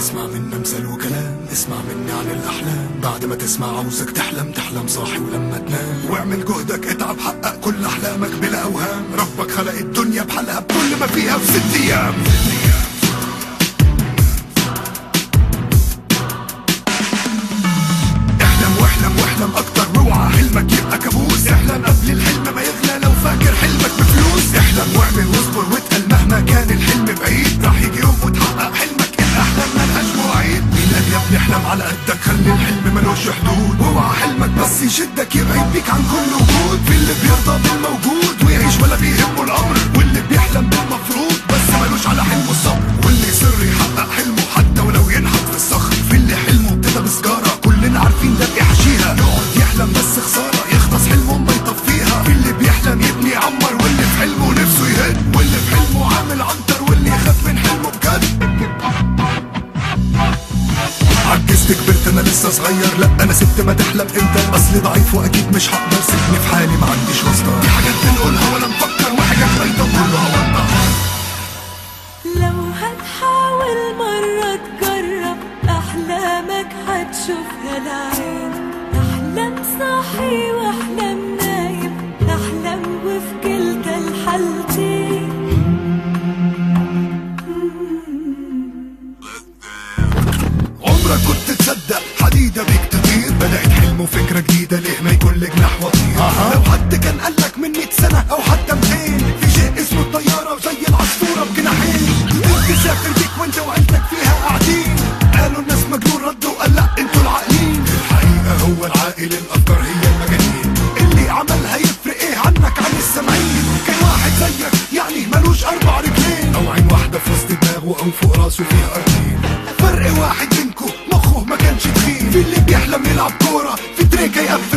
تسمع منا مثل وكلام، اسمع مني عن الأحلام. بعد ما تسمع عاوزك تحلم، تحلم صاحي ولما تنام. واعمل جهدك، اتعب، حقق كل أحلامك بلا أوهام. ربك خلق الدنيا بحالها بكل ما فيها في 6 أيام. احلم واحلم واحلم أكتر، واوعى حلمك يبقى كابوس. احلم قبل الحلم ما يغلى، لو فاكر حلمك بفلوس. احلم واعمل واصبر واتقل، مهما كان الحلم بعيد راح يجي يوم وتحقق حلمك. الأحلام ملهاش مواعيد. مين قال يا ابني احلم على قدك، خلي الحلم ملوش حدود. واوعى حلمك بس يشدك يبعد بيك عن كل وجود. في اللي بيرضى بالموجود ويعيش ولا بيهمه الأمر، واللي بيحلم بالمفروض بس ملوش على حلمه الصبر. واللي يصر يحقق حلمه حتى ولو ينحت في الصخر. في اللي حلمه ابتدى بسجارة كلنا عارفين ده بيحشيها، يقعد يحلم بس خسارة يخلص حلمه ما يطفيها. في اللي بيحلم يبني يعمر، واللي في حلمه نفسه يهد، واللي في حلمه عامل عنتر، واللي يخاف من حلمه بجد. عجزت كبرت انا لسه صغير، لا انا سبت ما تحلم انت. اصلي ضعيف واكيد مش هقدر، سيبني في حالي ما عنديش واسطة. دي حاجات بنقولها ولا نفكر، وحاجات بايظة كلها وضح. لو هتحاول مرة تجرب أحلامك هتشوفها العين. احلم صاحي واحلم نايم، احلم وفي كلتا الحالتين. عمرك كنت تصدق حديدة بيك تطير؟ بدأت حلم وفكرة جديدة، ليه ما يكون لك جناح وطير؟ لو حد كان قالك من 100 سنة أو حتى 200 في شيء اسمه الطيارة وزي العصفورة بجناحين. تسافر بيك وانت وعيلتك فيها قاعدين. قالوا الناس مجنون، ردوا وقال لا انتوا العاقلين. الحقيقة هو العاقل، الأفكار هي المجانين. اللي عملها يفرق ايه عنك عن السامعين؟ كان واحد زيك يعني ملوش 4 رجلين، أو عين واحدة في وسط دماغه أو فوق راسه فيها أرضين. فرق واحد منكو مخه ما كانش تخين. في اللي بيحلم يلعب كورة، في تريكة يقفل